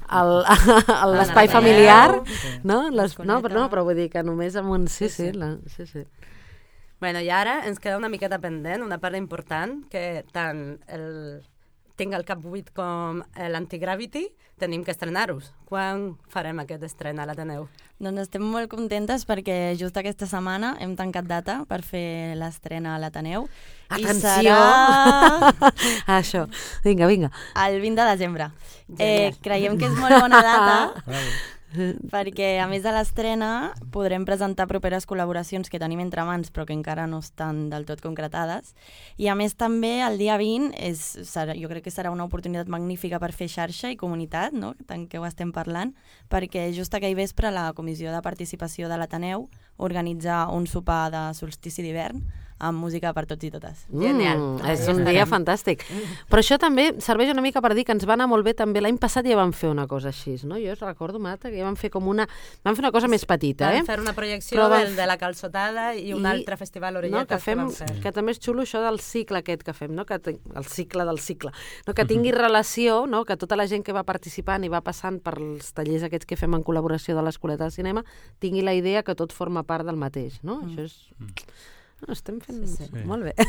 l'espai familiar, no? Les, no, però, no, però vull dir que només amb un... Sí, sí, sí. La, sí, sí. Bueno, i ara ens queda una miqueta pendent, una part important, que tant el Tinc el cap buit com l'Antigravity, tenim que estrenar-los. Quan farem aquest estrena a l'Ateneu? Doncs estem molt contentes perquè just aquesta setmana hem tancat data per fer l'estrena a l'Ateneu. Atenció! Serà... Això, vinga, vinga. El vint de desembre. Eh, creiem que és molt bona data perquè, a més de l'estrena, podrem presentar properes col·laboracions que tenim entre mans però que encara no estan del tot concretades. I a més també el dia vint és, serà, jo crec que serà una oportunitat magnífica per fer xarxa i comunitat, no?, tant que ho estem parlant, perquè just aquell vespre la Comissió de Participació de l'Ateneu organitza un sopar de solstici d'hivern amb música per tots i totes. Genial. Mm, és un dia fantàstic. Però això també serveix una mica per dir que ens va anar molt bé també. L'any passat ja vam fer una cosa així, no? Jo recordo, Marta, que ja vam fer com una... Vam fer una cosa més petita, eh? Vam fer una projecció vam... del, de la calçotada i un I... altre festival orellat no, que, fem, que vam fer. Que també és xulo això del cicle aquest que fem, no? Que ten... El cicle del cicle. No? Que tingui relació, no? Que tota la gent que va participant i va passant per els tallers aquests que fem en col·laboració de l'Escoleta de Cinema tingui la idea que tot forma part del mateix, no? Mm. Això és... Mm. No, estem fent sí, sí. molt bé.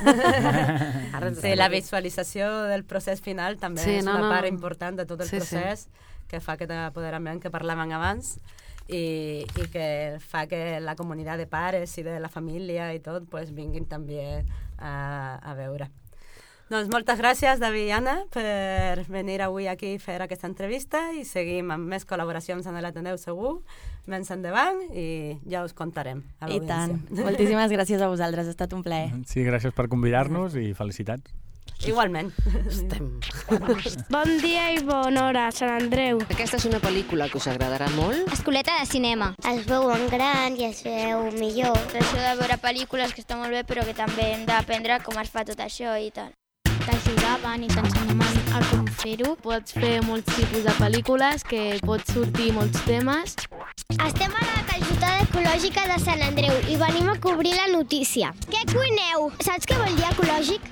Ara sí, la visualització del procés final també sí, és no, una no. part important de tot el sí, procés sí. que fa aquest apoderament que parlàvem abans i, i que fa que la comunitat de pares i de la família i tot pues, vinguin també a, a veure. Doncs moltes gràcies, David i Anna, per venir avui aquí a fer aquesta entrevista i seguim amb més col·laboracions en l'Ateneu segur, més endavant i ja us contarem a l'audiència. I tant. Moltíssimes gràcies a vosaltres, ha estat un plaer. Sí, gràcies per convidar-nos i felicitats. Igualment. Estem. Bon dia i bona hora, Sant Andreu. Aquesta és una pel·lícula que us agradarà molt. Escoleta de cinema. Es veu en gran i es veu millor. Això de veure pel·lícules que està molt bé però que també hem d'aprendre com es fa tot això i tal. T'ajudaven i t'ensenyaven a com fer-ho. Pots fer molts tipus de pel·lícules que pots sortir molts temes. Estem a la calçotada ecològica de Sant Andreu i venim a cobrir la notícia. Què cuineu? Saps què vol dir ecològic?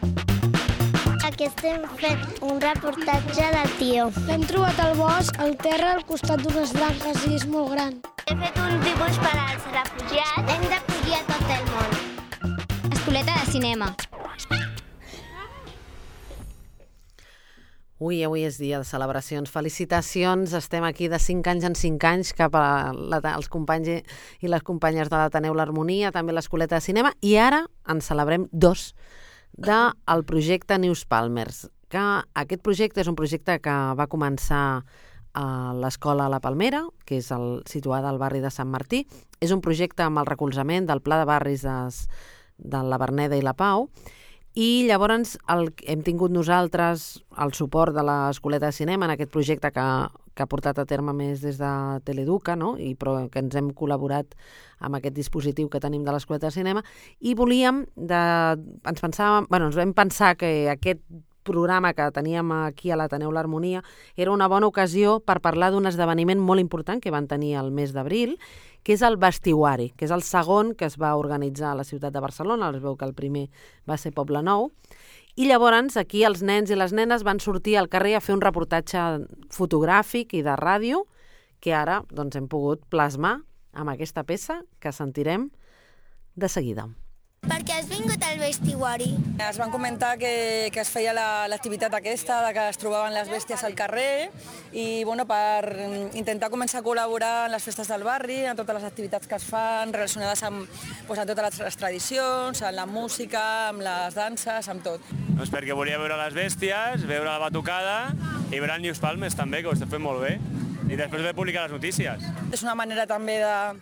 Aquí estem fent un reportatge del tió. L'hem trobat al bosc, al terra, al costat d'unes branques i és molt gran. He fet un dibuix per als refugiats. Hem d'acollir a tot el món. Escoleta de cinema. Ui, avui és dia de celebracions. Felicitacions, estem aquí de cinc anys en cinc anys cap als companys i les companyes de l'Ateneu l'Harmonia, també l'Escoleta de Cinema, i ara en celebrem dos del projecte News Palmers, que aquest projecte és un projecte que va començar a l'Escola La Palmera, que és el, situada al barri de Sant Martí. És un projecte amb el recolzament del Pla de Barris de, de la Verneda i la Pau, i llavors el, hem tingut nosaltres el suport de l'Escoleta de Cinema en aquest projecte que, que ha portat a terme més des de Teleduca, no? I, però que ens hem col·laborat amb aquest dispositiu que tenim de l'Escoleta de Cinema, i volíem, de, ens pensàvem, bueno, ens vam pensar que aquest programa que teníem aquí a l'Ateneu l'Harmonia era una bona ocasió per parlar d'un esdeveniment molt important que van tenir el mes d'abril, que és el Vestiguari, que és el segon que es va organitzar a la ciutat de Barcelona. Es veu que el primer va ser Poblenou. I llavors aquí els nens i les nenes van sortir al carrer a fer un reportatge fotogràfic i de ràdio que ara doncs, hem pogut plasmar amb aquesta peça que sentirem de seguida. Per què has vingut al Vestiguari? Es van comentar que, que es feia l'activitat la, aquesta, de que es trobaven les bèsties al carrer i bueno, per intentar començar a col·laborar en les festes del barri, en totes les activitats que es fan relacionades amb, doncs, amb totes les tradicions, amb la música, amb les danses, amb tot. Doncs perquè volia veure les bèsties, veure la batucada i veure el News Palmers també, que ho estem fent molt bé, i després de publicar les notícies. És una manera també de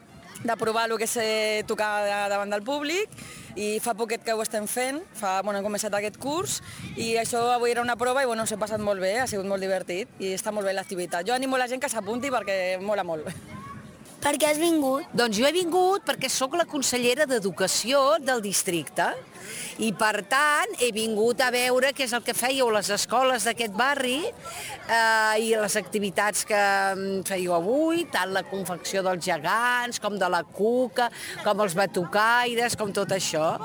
de provar el que és eh, tocar davant del públic, i fa poquet que ho estem fent, fa, bueno, hem començat aquest curs, i això avui era una prova i bueno, s'ha passat molt bé, ha sigut molt divertit i està molt bé l'activitat. Jo animo la gent que s'apunti perquè mola molt. Per què has vingut? Doncs jo he vingut perquè sóc la consellera d'Educació del districte i, per tant, he vingut a veure què és el que fèieu les escoles d'aquest barri eh, i les activitats que fèieu avui, tant la confecció dels gegants, com de la cuca, com els batucaires, com tot això.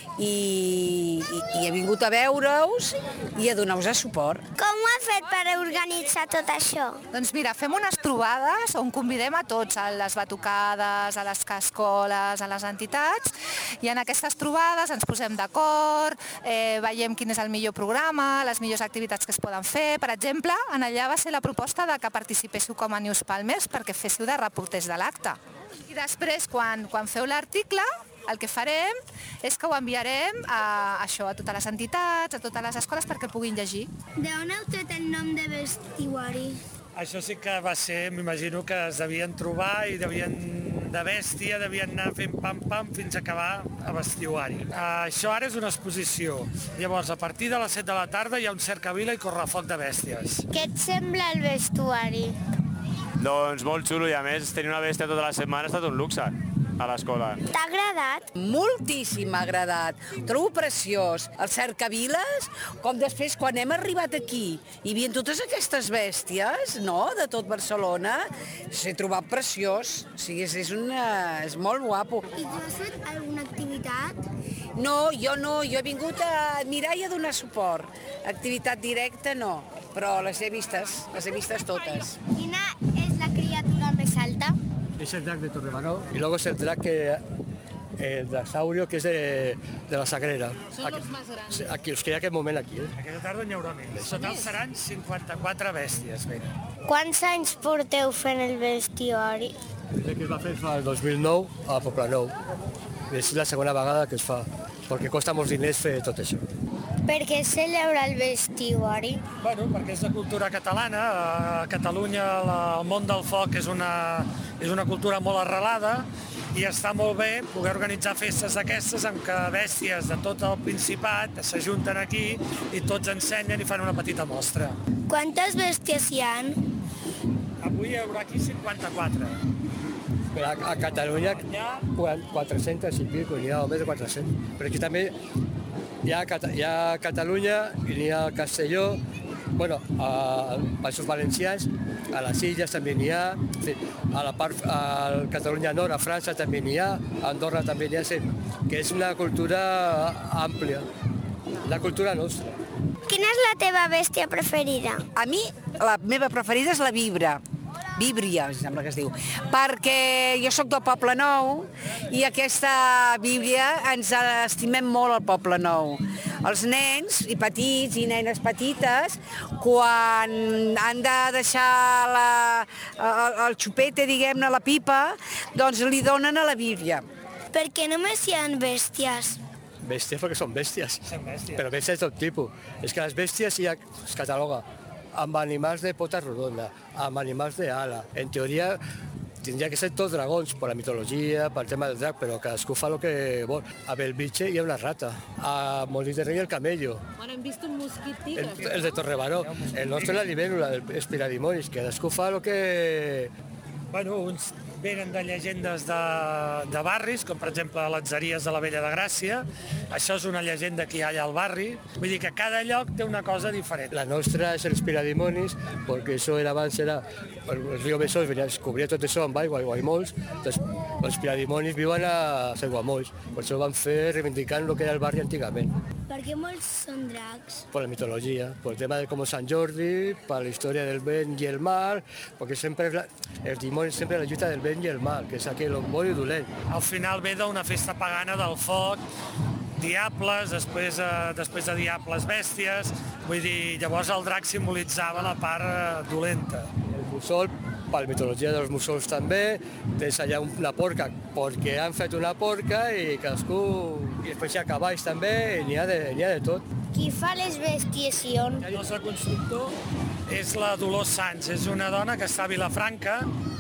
I, i, i he vingut a veure-us i a donar-vos suport. Com ho ha fet per organitzar tot això? Doncs mira, fem unes trobades on convidem a tots, a les batucades, a les escoles, a les entitats, i en aquestes trobades ens posem d'acord, eh, veiem quin és el millor programa, les millors activitats que es poden fer. Per exemple, en allà va ser la proposta de que participéssiu com a News Palmers perquè féssiu de reporters de l'acte. I després, quan, quan feu l'article, el que farem és que ho enviarem a, això, a totes les entitats, a totes les escoles perquè puguin llegir. D'on heu tret el nom de vestuari? Això sí que va ser, m'imagino que es devien trobar i devien, de bèstia, devien anar fent pam-pam fins a acabar a vestuari. Això ara és una exposició. Llavors, a partir de les set de la tarda hi ha un cercavila i correfoc de bèsties. Què et sembla el vestuari? Doncs molt xulo i a més tenir una bèstia tota la setmana ha estat un luxe a l'escola. T'ha agradat? Moltíssim m'ha agradat. Trobo preciós. Els cercaviles, com després quan hem arribat aquí i hi havia totes aquestes bèsties, no?, de tot Barcelona, s'he trobat preciós. O sigui, és, és, una, és molt guapo. I tu has fet alguna activitat? No, jo no. Jo he vingut a mirar i a donar suport. Activitat directa no, però les he vistes, les he vistes totes. Quina és la criatura més alta? Es el drag de Torrebaró y luego es el drag que el dragsaurio que es de, de la Sagrera. Són els més grans. Aquí, els que hi ha aquest moment aquí. Eh? Aquesta tarda n'hi haurà més. En total seran cinquanta-quatre bèsties. Mira. Quants anys porteu fent el vestuari? Des que es va fer fa el dos mil nou a Poblenou. És la segona vegada que es fa, perquè costa molts diners fer tot això. Per què es celebra el vestuari? Bueno, perquè és de cultura catalana. A Catalunya la, el món del foc és una, és una cultura molt arrelada i està molt bé poder organitzar festes d'aquestes en què bèsties de tot el Principat s'ajunten aquí i tots ensenyen i fan una petita mostra. Quantes bèsties hi ha? Avui hi haurà aquí cinquanta-quatre. A, a Catalunya quatre-cents i pico, n'hi ha més de quatre-cents. Però aquí també hi ha, hi ha Catalunya i n'hi ha Castelló, bueno, a Països Valencians, a les Illes també n'hi ha, a la part, a Catalunya Nord, a França també n'hi ha, a Andorra també n'hi ha, que és una cultura àmplia, la cultura nostra. Quina és la teva bèstia preferida? A mi, la meva preferida és la vibra. Víbria, sembla que es diu, perquè jo sóc del Poble Nou i aquesta Víbria ens estimem molt al Poble Nou. Els nens i petits i nenes petites, quan han de deixar la, el, el xupete, diguem-ne, la pipa, doncs li donen a la Víbria. Per què només hi ha bèsties? Bèsties perquè són bèsties, són bèsties. Però bèsties de tot tipus. És que les bèsties ja es cataloga amb animals de pota rodona, amb animals d'ala. En teoria, tindria que ser tots dragons, per la mitologia, pel tema del drac, però cadascú fa el que vol. A Belvitge hi ha una rata, a Molí de Rei el camello. Bueno, hem vist un mosquit tigre. El, el de Torrebaró, el nostre és la libèl·lula, els piradimonis, cadascú fa el que... Bueno, uns venen de llegendes de, de barris, com per exemple l'Atzeries de la Vella de Gràcia. Això és una llegenda que hi ha allà al barri. Vull dir que cada lloc té una cosa diferent. La nostra és els piradimonis, perquè això era abans era... El, el riu Besòs venia, es cobria tot això amb aigua, aigua i molts. Doncs, els piradimonis viuen a Aiguamolls. Per això ho van fer reivindicant el que era el barri antigament. Per què molts són dracs? Per la mitologia, per el tema de com Sant Jordi, per la història del bé i el mal, perquè sempre la, els dimonis sempre la lluita del bé i el mal, que és aquell bo i dolent. Al final ve d'una festa pagana del foc, diables, després, eh, després de diables bèsties, vull dir, llavors el drac simbolitzava la part eh, dolenta. El mussol, per la mitologia dels mussols també, tens allà una porca, perquè han fet una porca i cadascú... I després hi ha cavalls també, i n'hi ha, ha de tot. Qui fa les bèsties i on? El nostre constructor és la Dolors Sans, és una dona que està a Vilafranca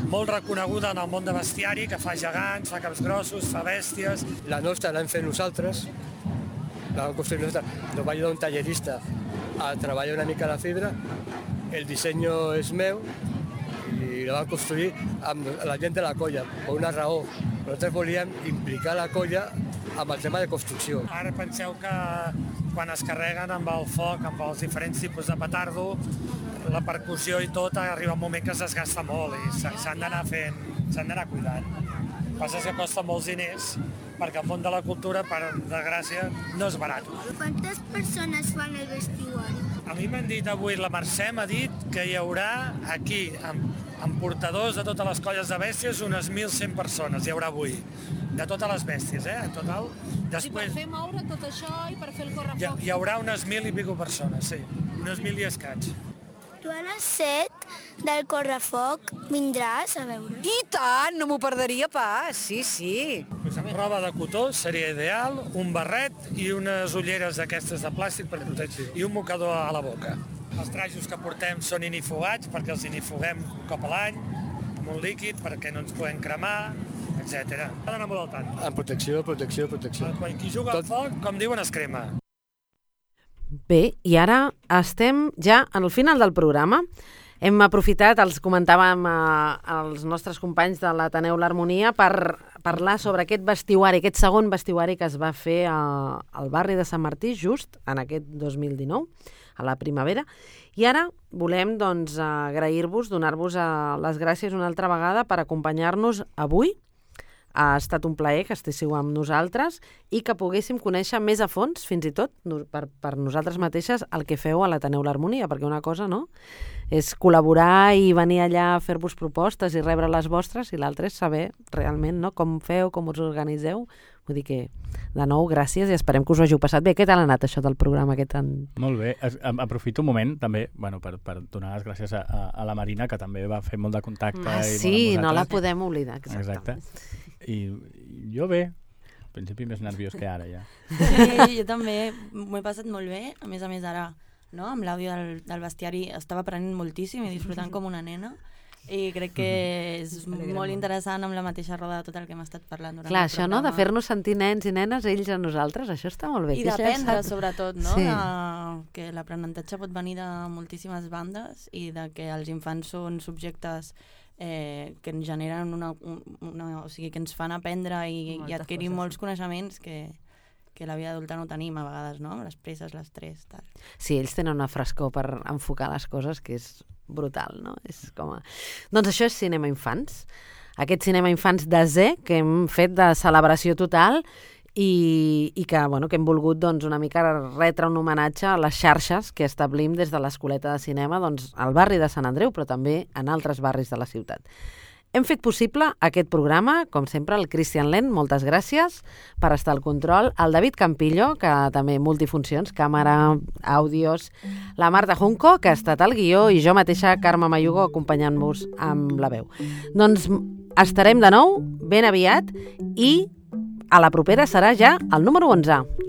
molt reconeguda en el món de bestiari, que fa gegants, fa caps grossos, fa bèsties. La nostra l'hem fet nosaltres, la vam construir nosaltres. Nos va ajudar un tallerista a treballar una mica la fibra, el disseny és meu i la vam construir amb la gent de la colla, per una raó. Nosaltres volíem implicar la colla amb el tema de construcció. Ara penseu que quan es carreguen amb el foc, amb els diferents tipus de petardo, la percussió i tot, arriba un moment que es desgasta molt i s'han d'anar fent, s'han d'anar cuidant. El que passa és que costa molts diners, perquè el món de la cultura, per desgràcia, no és barat. Quantes persones fan el vestuari? A mi m'han dit avui, la Mercè m'ha dit que hi haurà aquí, amb, amb portadors de totes les colles de bèsties, unes mil cent persones hi haurà avui, de totes les bèsties, eh, en total. Després... I per fer moure tot això i per fer el correfoc? Hi, hi haurà unes mil i pico persones, sí, unes mil i escaig. Joan Asset, del Correfoc, vindràs a veure? I tant, no m'ho perderia pas, sí, sí. Pues amb roba de cotó seria ideal, un barret i unes ulleres d'aquestes de plàstic per protegir, i un mocador a la boca. Els trajos que portem són inifugats, perquè els inifuguem un cop a l'any, amb un líquid perquè no ens podem cremar, etcètera. Ha d'anar molt al tant. En protecció, protecció, protecció. Quan qui juga al foc, com diuen, es crema. Bé, i ara estem ja al final del programa. Hem aprofitat, els comentàvem eh, els nostres companys de l'Ateneu L'Harmonia, per parlar sobre aquest vestuari, aquest segon vestuari que es va fer a, al barri de Sant Martí, just en aquest dos mil dinou, a la primavera. I ara volem doncs, agrair-vos, donar-vos les gràcies una altra vegada per acompanyar-nos avui. Ha estat un plaer que estéssiu amb nosaltres i que poguéssim conèixer més a fons, fins i tot, per, per nosaltres mateixes, el que feu a l'Ateneu L'Harmonia, perquè una cosa, no?, és col·laborar i venir allà a fer-vos propostes i rebre les vostres, i l'altra és saber realment, no?, com feu, com us organiseu. Vull dir que, de nou, gràcies i esperem que us ho hàgiu passat bé. Què tal ha anat això del programa? Què tan... Molt bé. Aprofito un moment també bueno, per, per donar les gràcies a, a la Marina, que també va fer molt de contacte. Ah, i sí, no la podem oblidar. Exacte. Exacte. I jo bé, al principi més nerviós que ara ja. Sí, jo també m'ho he passat molt bé, a més a més ara, no? Amb l'àudio del, del bestiari estava aprenent moltíssim i disfrutant com una nena. I crec que és molt interessant amb la mateixa roda de tot el que hem estat parlant durant Clar, el programa. això, no?, de fer-nos sentir nens i nenes, ells a nosaltres, això està molt bé. I d'aprendre, sobretot, no?, sí. de, que l'aprenentatge pot venir de moltíssimes bandes i de que els infants són subjectes eh, que ens generen una, una... o sigui, que ens fan aprendre i, i adquirir coses, molts coneixements que, que la vida adulta no tenim a vegades, no?, les presses, l'estrès, tal. Sí, ells tenen una frescor per enfocar les coses que és brutal, no? És com a... Doncs això és Cinema Infants. Aquest Cinema Infants de Z, que hem fet de celebració total i, i que, bueno, que hem volgut doncs, una mica retre un homenatge a les xarxes que establim des de l'Escoleta de Cinema doncs, al barri de Sant Andreu, però també en altres barris de la ciutat. Hem fet possible aquest programa, com sempre, el Cristian Lent, moltes gràcies per estar al control, el David Campillo, que també multifuncions, càmera, àudios, la Marta Junco, que ha estat al guió, i jo mateixa, Carme Mayugo, acompanyant-vos amb la veu. Doncs estarem de nou ben aviat i a la propera serà ja el número onze.